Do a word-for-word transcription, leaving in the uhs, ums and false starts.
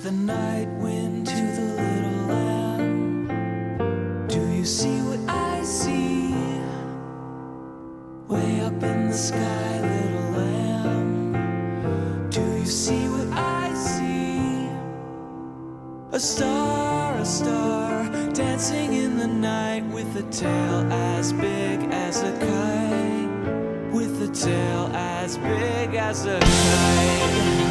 the night wind to the little lamb. Do you see what I see? Way up in the sky, little lamb. Do you see what I see? A star, a star, dancing in the night with a tail as big as a kite. With a tail as big as a kite.